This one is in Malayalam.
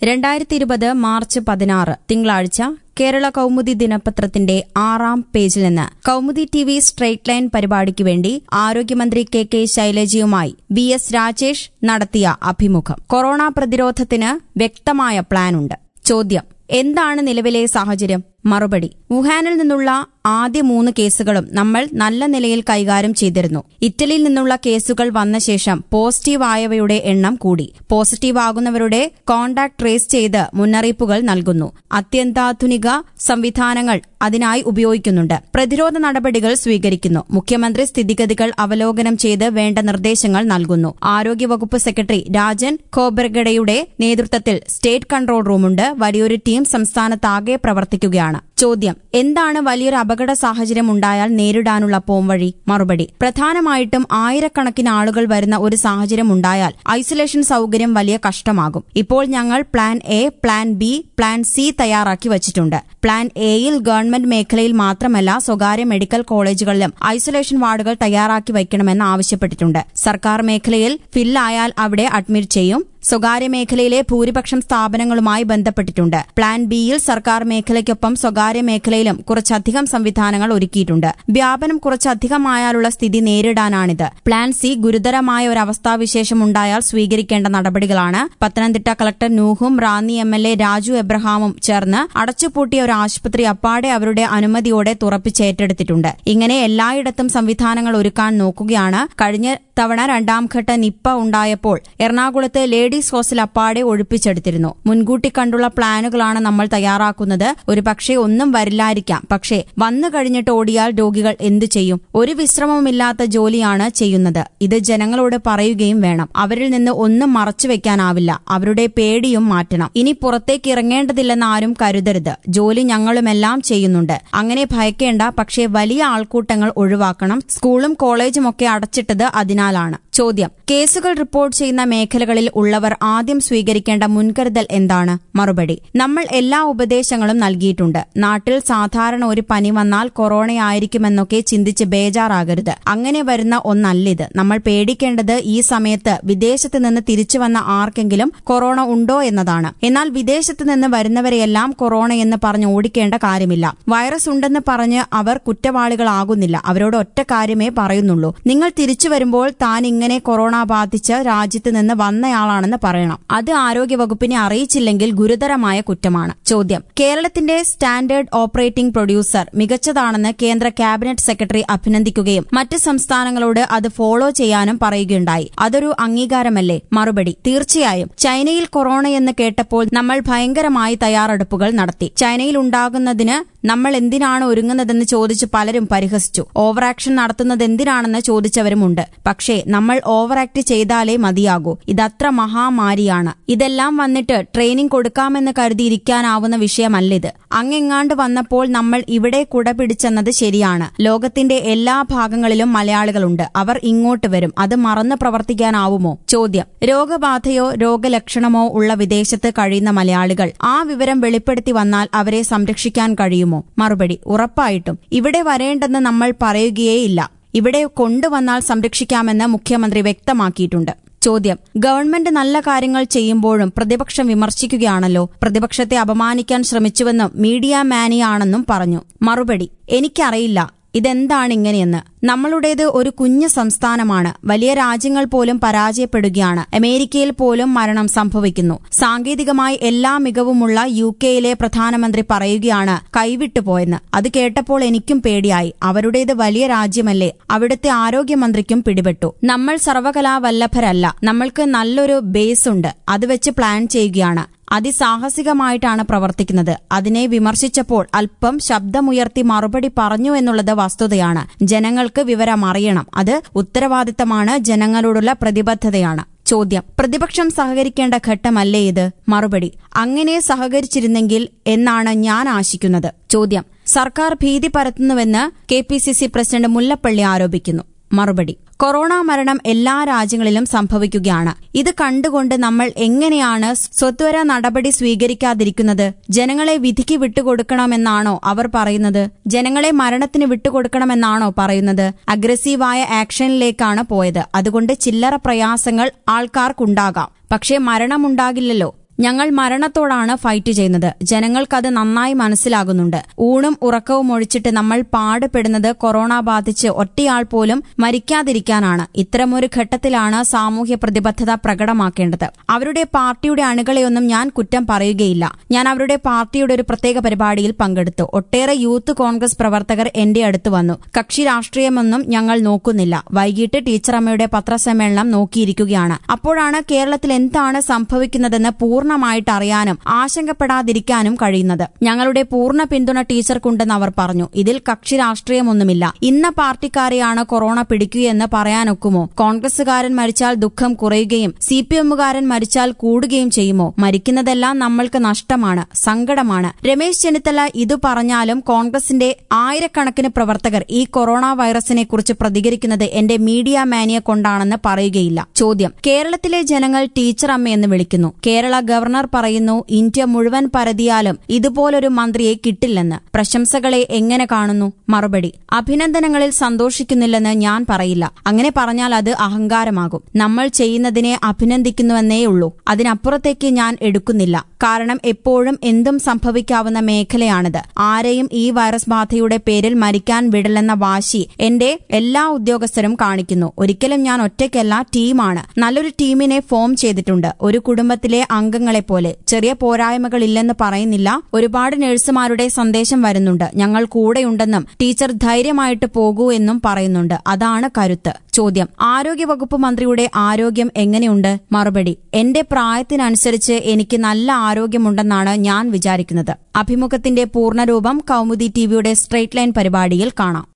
2020 മാർച്ച് 16 തിങ്കളാഴ്ച കേരള കൗമുദി ദിനപത്രത്തിന്റെ 6-ാം പേജിൽ നിന്ന് കൗമുദി ടിവി സ്ട്രെയിറ്റ് ലൈൻ പരിപാടിക്ക് വേണ്ടി ആരോഗ്യമന്ത്രി കെ ശൈലജയുമായി VS രാജേഷ് നടത്തിയ അഭിമുഖം. കൊറോണ പ്രതിരോധത്തിന് വ്യക്തമായ പ്ലാനുണ്ട്. ചോദ്യം: എന്താണ് നിലവിലെ സാഹചര്യം? മറുപടി: വുഹാനിൽ നിന്നുള്ള ആദ്യ 3 കേസുകളും നമ്മൾ നല്ല നിലയിൽ കൈകാര്യം ചെയ്തിരുന്നു. ഇറ്റലിയിൽ നിന്നുള്ള കേസുകൾ വന്ന ശേഷം പോസിറ്റീവ് ആയവയുടെ എണ്ണം കൂടി. പോസിറ്റീവ് ആകുന്നവരുടെ കോണ്ടാക്ട് ട്രേസ് ചെയ്ത് മുന്നറിയിപ്പുകൾ നൽകുന്നു. അത്യന്താധുനിക സംവിധാനങ്ങൾ അതിനായി ഉപയോഗിക്കുന്നുണ്ട്. പ്രതിരോധ നടപടികൾ സ്വീകരിക്കുന്നു. മുഖ്യമന്ത്രി സ്ഥിതിഗതികൾ അവലോകനം ചെയ്ത് വേണ്ട നിർദ്ദേശങ്ങൾ നൽകുന്നു. ആരോഗ്യവകുപ്പ് സെക്രട്ടറി രാജൻ ഖോബ്രഗഡെയുടെ നേതൃത്വത്തിൽ സ്റ്റേറ്റ് കൺട്രോൾ റൂമുണ്ട്. വലിയൊരു ടീം സംസ്ഥാനത്താകെ പ്രവർത്തിക്കുകയാണ്. ചോദ്യം: എന്താണ് വലിയൊരു അപകട സാഹചര്യം ഉണ്ടായാൽ നേരിടാനുള്ള പോംവഴി? മറുപടി: പ്രധാനമായിട്ടും ആയിരക്കണക്കിന് ആളുകൾ വരുന്ന ഒരു സാഹചര്യം ഉണ്ടായാൽ ഐസൊലേഷൻ സൌകര്യം വലിയ കഷ്ടമാകും. ഇപ്പോൾ ഞങ്ങൾ plan A, plan B, plan C തയ്യാറാക്കി വച്ചിട്ടുണ്ട്. പ്ലാൻ എയിൽ ഗവൺമെന്റ് മേഖലയിൽ മാത്രമല്ല സ്വകാര്യ മെഡിക്കൽ കോളേജുകളിലും ഐസൊലേഷൻ വാർഡുകൾ തയ്യാറാക്കി വയ്ക്കണമെന്ന് ആവശ്യപ്പെട്ടിട്ടുണ്ട്. സർക്കാർ മേഖലയിൽ ഫില്ലായാൽ അവിടെ അഡ്മിറ്റ് ചെയ്യും. സ്വകാര്യ മേഖലയിലെ ഭൂരിപക്ഷം സ്ഥാപനങ്ങളുമായി ബന്ധപ്പെട്ടിട്ടുണ്ട്. പ്ലാൻ ബിയിൽ സർക്കാർ മേഖലയ്ക്കൊപ്പം സ്വകാര്യ മേഖലയിലും കുറച്ചധികം സംവിധാനങ്ങൾ ഒരുക്കിയിട്ടുണ്ട്. വ്യാപനം കുറച്ചധികമായാലുള്ള സ്ഥിതി നേരിടാനാണിത്. പ്ലാൻ സി ഗുരുതരമായ ഒരു അവസ്ഥാവിശേഷം ഉണ്ടായാൽ സ്വീകരിക്കേണ്ട നടപടികളാണ്. പത്തനംതിട്ട കളക്ടർ നൂഹും റാന്നി MLA രാജു എബ്രഹാമും ചേർന്ന് അടച്ചുപൂട്ടിയ ഒരു ആശുപത്രി അപ്പാടെ അവരുടെ അനുമതിയോടെ തുറപ്പിച്ചേറ്റെടുത്തിട്ടുണ്ട്. ഇങ്ങനെ എല്ലായിടത്തും സംവിധാനങ്ങൾ ഒരുക്കാൻ നോക്കുകയാണ്. കഴിഞ്ഞ തവണ 2ാം ഘട്ട നിപ്പ ഉണ്ടായപ്പോൾ എറണാകുളത്ത് ലേഡീസ് ഹോസ്റ്റൽ അപ്പാടെ ഒഴിപ്പിച്ചെടുത്തിരുന്നു. മുൻകൂട്ടി കണ്ടുള്ള പ്ലാനുകളാണ് നമ്മൾ തയ്യാറാക്കുന്നത്. ഒരുപക്ഷെ ഒന്നും വരില്ലായിരിക്കാം. പക്ഷേ വന്നു കഴിഞ്ഞിട്ട് ഓടിയാൽ രോഗികൾ എന്തു ചെയ്യും? ഒരു വിശ്രമവുമില്ലാത്ത ജോലിയാണ് ചെയ്യുന്നത്. ഇത് ജനങ്ങളോട് പറയുകയും വേണം. അവരിൽ നിന്ന് ഒന്നും മറച്ചുവെക്കാനാവില്ല. അവരുടെ പേടിയും മാറ്റണം. ഇനി പുറത്തേക്ക് ഇറങ്ങേണ്ടതില്ലെന്ന് ആരും കരുതരുത്. ജോലി ഞങ്ങളുമെല്ലാം ചെയ്യുന്നുണ്ട്. അങ്ങനെ ഭയക്കേണ്ട. പക്ഷേ വലിയ ആൾക്കൂട്ടങ്ങൾ ഒഴിവാക്കണം. സ്കൂളും കോളേജും ഒക്കെ അടച്ചിട്ടത് അതിനാലാണ്. ചോദ്യം: കേസുകൾ റിപ്പോർട്ട് ചെയ്യുന്ന മേഖലകളിൽ ഉള്ളവർ ആദ്യം സ്വീകരിക്കേണ്ട മുൻകരുതൽ എന്താണ്? മറുപടി: നമ്മൾ എല്ലാ ഉപദേശങ്ങളും നൽകിയിട്ടുണ്ട്. നാട്ടിൽ സാധാരണ ഒരു പനി വന്നാൽ കൊറോണയായിരിക്കുമെന്നൊക്കെ ചിന്തിച്ച് ബേജാറാകരുത്. അങ്ങനെ വരുന്ന ഒന്നല്ലിത്. നമ്മൾ പേടിക്കേണ്ടത് ഈ സമയത്ത് വിദേശത്ത് നിന്ന് തിരിച്ചു വന്ന ആർക്കെങ്കിലും കൊറോണ ഉണ്ടോ എന്നതാണ്. എന്നാൽ വിദേശത്ത് നിന്ന് വരുന്നവരെയെല്ലാം കൊറോണയെന്ന് പറഞ്ഞ് ഓടിക്കേണ്ട കാര്യമില്ല. വൈറസ് ഉണ്ടെന്ന് പറഞ്ഞ് അവർ കുറ്റവാളികളാകുന്നില്ല. അവരോട് ഒറ്റ കാര്യമേ പറയുന്നുള്ളൂ: നിങ്ങൾ തിരിച്ചു വരുമ്പോൾ താൻ ഇങ്ങനെ കൊറോണ ബാധിച്ച് രാജ്യത്ത് നിന്ന് വന്നയാളാണെന്ന് പറയണം. അത് ആരോഗ്യവകുപ്പിനെ അറിയിച്ചില്ലെങ്കിൽ ഗുരുതരമായ കുറ്റമാണ്. ചോദ്യം: കേരളത്തിന്റെ സ്റ്റാൻഡേർഡ് ഓപ്പറേറ്റിംഗ് പ്രൊഡ്യൂസർ മികച്ചതാണെന്ന് കേന്ദ്ര ക്യാബിനറ്റ് സെക്രട്ടറി അഭിനന്ദിക്കുകയും മറ്റ് സംസ്ഥാനങ്ങളോട് അത് ഫോളോ ചെയ്യാനും പറയുകയുണ്ടായി. അതൊരു അംഗീകാരമല്ലേ? മറുപടി: തീർച്ചയായും. ചൈനയിൽ കൊറോണയെന്ന് കേട്ടപ്പോൾ നമ്മൾ ഭയങ്കരമായി തയ്യാറെടുപ്പുകൾ നടത്തി. ചൈനയിൽ ഉണ്ടാകുന്നതിന് നമ്മൾ എന്തിനാണ് ഒരുങ്ങുന്നതെന്ന് ചോദിച്ച് പലരും പരിഹസിച്ചു. ഓവർ ആക്ഷൻ നടത്തുന്നതെന്തിനാണെന്ന് ചോദിച്ചവരുമുണ്ട്. പക്ഷേ നമ്മൾ ഓവർ ആക്ട് ചെയ്താലേ മതിയാകൂ. ഇതത്ര മഹാമാരിയാണ്. ഇതെല്ലാം വന്നിട്ട് ട്രെയിനിംഗ് കൊടുക്കാമെന്ന് കരുതിയിരിക്കാനാവുന്ന വിഷയമല്ലിത്. അങ്ങെങ്ങാണ്ട് വന്നപ്പോൾ നമ്മൾ ഇവിടെ കുട പിടിച്ചെന്നത് ശരിയാണ്. ലോകത്തിന്റെ എല്ലാ ഭാഗങ്ങളിലും മലയാളികളുണ്ട്. അവർ ഇങ്ങോട്ട് വരും. അത് മറന്ന് പ്രവർത്തിക്കാനാവുമോ? ചോദ്യം: രോഗബാധയോ രോഗലക്ഷണമോ ഉള്ള വിദേശത്ത് കഴിയുന്ന മലയാളികൾ ആ വിവരം വെളിപ്പെടുത്തി വന്നാൽ അവരെ സംരക്ഷിക്കാൻ കഴിയുമോ? മറുപടി: ഉറപ്പായിട്ടും. ഇവിടെ വരേണ്ടെന്ന് നമ്മൾ പറയുകയേയില്ല. ഇവിടെ കൊണ്ടുവന്നാൽ സംരക്ഷിക്കാമെന്ന് മുഖ്യമന്ത്രി വ്യക്തമാക്കിയിട്ടുണ്ട്. ചോദ്യം: ഗവൺമെന്റ് നല്ല കാര്യങ്ങൾ ചെയ്യുമ്പോഴും പ്രതിപക്ഷം വിമർശിക്കുകയാണല്ലോ. പ്രതിപക്ഷത്തെ അപമാനിക്കാൻ ശ്രമിച്ചുവെന്നും മീഡിയ മാനിയാണെന്നും പറഞ്ഞു. മറുപടി: എനിക്കറിയില്ല ഇതെന്താണിങ്ങനെയെന്ന്. നമ്മളുടേത് ഒരു കുഞ്ഞു സംസ്ഥാനമാണ്. വലിയ രാജ്യങ്ങൾ പോലും പരാജയപ്പെടുകയാണ്. അമേരിക്കയിൽ പോലും മരണം സംഭവിക്കുന്നു. സാങ്കേതികമായി എല്ലാ മികവുമുള്ള UKയിലെ പ്രധാനമന്ത്രി പറയുകയാണ് കൈവിട്ടുപോയെന്ന്. അത് കേട്ടപ്പോൾ എനിക്കും പേടിയായി. അവരുടേത് വലിയ രാജ്യമല്ലേ? അവിടുത്തെ ആരോഗ്യമന്ത്രിക്കും പിടിപെട്ടു. നമ്മൾ സർവകലാവല്ലഭരല്ല. നമ്മൾക്ക് നല്ലൊരു ബേസ് ഉണ്ട്. അത് വെച്ച് പ്ലാൻ ചെയ്യുകയാണ്. അതിസാഹസികമായിട്ടാണ് പ്രവർത്തിക്കുന്നത്. അതിനെ വിമർശിച്ചപ്പോൾ അല്പം ശബ്ദമുയർത്തി മറുപടി പറഞ്ഞു എന്നുള്ളത് വസ്തുതയാണ്. ജനങ്ങൾക്ക് വിവരമറിയണം. അത് ഉത്തരവാദിത്തമാണ്. ജനങ്ങളോടുള്ള പ്രതിബദ്ധതയാണ്. ചോദ്യം: പ്രതിപക്ഷം സഹകരിക്കേണ്ട ഘട്ടമല്ലേ ഇത്? മറുപടി: അങ്ങനെ സഹകരിച്ചിരുന്നെങ്കിൽ എന്നാണ് ഞാൻ ആശിക്കുന്നത്. ചോദ്യം: സർക്കാർ ഭീതി പരത്തുന്നുവെന്ന് KPCC പ്രസിഡന്റ് മുല്ലപ്പള്ളി ആരോപിക്കുന്നു. മറുപടി: കൊറോണ മരണം എല്ലാ രാജ്യങ്ങളിലും സംഭവിക്കുകയാണ്. ഇത് കണ്ടുകൊണ്ട് നമ്മൾ എങ്ങനെയാണ് സ്വത്വര നടപടി സ്വീകരിക്കാതിരിക്കുന്നത്? ജനങ്ങളെ വിധിക്ക് വിട്ടുകൊടുക്കണമെന്നാണോ അവർ പറയുന്നത്? ജനങ്ങളെ മരണത്തിന് വിട്ടുകൊടുക്കണമെന്നാണോ പറയുന്നത്? അഗ്രസീവായ ആക്ഷനിലേക്കാണ് പോയത്. അതുകൊണ്ട് ചില്ലറ പ്രയാസങ്ങൾ ആൾക്കാർക്കുണ്ടാകാം. പക്ഷേ മരണമുണ്ടാകില്ലല്ലോ. ഞങ്ങൾ മരണത്തോടാണ് ഫൈറ്റ് ചെയ്യുന്നത്. ജനങ്ങൾക്കത് നന്നായി മനസ്സിലാകുന്നുണ്ട്. ഊണും ഉറക്കവും ഒഴിച്ചിട്ട് നമ്മൾ പാടുപെടുന്നത് കൊറോണ ബാധിച്ച് ഒറ്റയാൾ പോലും മരിക്കാതിരിക്കാനാണ്. ഇത്തരമൊരു ഘട്ടത്തിലാണ് സാമൂഹ്യ പ്രതിബദ്ധത പ്രകടമാക്കേണ്ടത്. അവരുടെ പാർട്ടിയുടെ അണികളെയൊന്നും ഞാൻ കുറ്റം പറയുകയില്ല. ഞാൻ അവരുടെ പാർട്ടിയുടെ ഒരു പ്രത്യേക പരിപാടിയിൽ പങ്കെടുത്തു. ഒട്ടേറെ യൂത്ത് കോൺഗ്രസ് പ്രവർത്തകർ എന്റെ അടുത്ത് വന്നു. കക്ഷി രാഷ്ട്രീയമൊന്നും ഞങ്ങൾ നോക്കുന്നില്ല. വൈകിട്ട് ടീച്ചറമ്മയുടെ പത്രസമ്മേളനം നോക്കിയിരിക്കുകയാണ്. അപ്പോഴാണ് കേരളത്തിൽ എന്താണ് സംഭവിക്കുന്നതെന്ന് പൂർണ്ണമായിട്ട് അറിയാനും ആശങ്കപ്പെടാതിരിക്കാനും കഴിയുന്നത്. ഞങ്ങളുടെ പൂർണ്ണ പിന്തുണ ടീച്ചർക്കുണ്ടെന്ന് അവർ പറഞ്ഞു. ഇതിൽ കക്ഷി രാഷ്ട്രീയമൊന്നുമില്ല. ഇന്ന പാർട്ടിക്കാരെയാണ് കൊറോണ പിടിക്കുകയെന്ന് പറയാനൊക്കുമോ? കോൺഗ്രസുകാരൻ മരിച്ചാൽ ദുഃഖം കുറയുകയും സിപിഎമ്മുകാരൻ മരിച്ചാൽ കൂടുകയും ചെയ്യുമോ? മരിക്കുന്നതെല്ലാം നമ്മൾക്ക് നഷ്ടമാണ്, സങ്കടമാണ്. രമേശ് ചെന്നിത്തല ഇതു പറഞ്ഞാലും കോൺഗ്രസിന്റെ ആയിരക്കണക്കിന് പ്രവർത്തകർ ഈ കൊറോണ വൈറസിനെ കുറിച്ച് പ്രതികരിക്കുന്നത് എന്റെ മീഡിയ മാനിയ കൊണ്ടാണെന്ന് പറയുകയില്ല. ചോദ്യം: കേരളത്തിലെ ജനങ്ങൾ ടീച്ചർ അമ്മയെന്ന് വിളിക്കുന്നു. കേരള ഗവർണർ പറയുന്നു ഇന്ത്യ മുഴുവൻ പരതിയാലും ഇതുപോലൊരു മന്ത്രിയെ കിട്ടില്ലെന്ന്. പ്രശംസകളെ എങ്ങനെ കാണുന്നു? മറുപടി: അഭിനന്ദനങ്ങളിൽ സന്തോഷിക്കുന്നില്ലെന്ന് ഞാൻ പറയില്ല. അങ്ങനെ പറഞ്ഞാൽ അത് അഹങ്കാരമാകും. നമ്മൾ ചെയ്യുന്നതിനെ അഭിനന്ദിക്കുന്നുവെന്നേയുള്ളൂ. അതിനപ്പുറത്തേക്ക് ഞാൻ എടുക്കുന്നില്ല. കാരണം എപ്പോഴും എന്തും സംഭവിക്കാവുന്ന മേഖലയാണിത്. ആരെയും ഈ വൈറസ് ബാധയുടെ പേരിൽ മരിക്കാൻ വിടില്ലെന്ന വാശി എന്റെ എല്ലാ ഉദ്യോഗസ്ഥരും കാണിക്കുന്നു. ഒരിക്കലും ഞാൻ ഒറ്റയ്ക്കല്ല, ടീമാണ്. നല്ലൊരു ടീമിനെ ഫോം ചെയ്തിട്ടുണ്ട്. ഒരു കുടുംബത്തിലെ അംഗങ്ങളെപ്പോലെ. ചെറിയ പോരായ്മകളില്ലെന്ന് പറയുന്നില്ല. ഒരുപാട് നഴ്സുമാരുടെ സന്ദേശം വരുന്നുണ്ട്. ഞങ്ങൾ കൂടെയുണ്ടെന്നും ടീച്ചർ ധൈര്യമായിട്ട് പോകൂ എന്നും പറയുന്നുണ്ട്. അതാണ് കരുത്ത്. ചോദ്യം: ആരോഗ്യവകുപ്പ് മന്ത്രിയുടെ ആരോഗ്യം എങ്ങനെയുണ്ട്? മറുപടി: എന്റെ പ്രായത്തിനനുസരിച്ച് എനിക്ക് നല്ല ആരോഗ്യമുണ്ടെന്നാണ് ഞാൻ വിചാരിക്കുന്നത്. അഭിമുഖത്തിന്റെ പൂർണ്ണരൂപം കൗമുദി ടിവിയുടെ സ്ട്രെയിറ്റ് ലൈൻ പരിപാടിയിൽ കാണാം.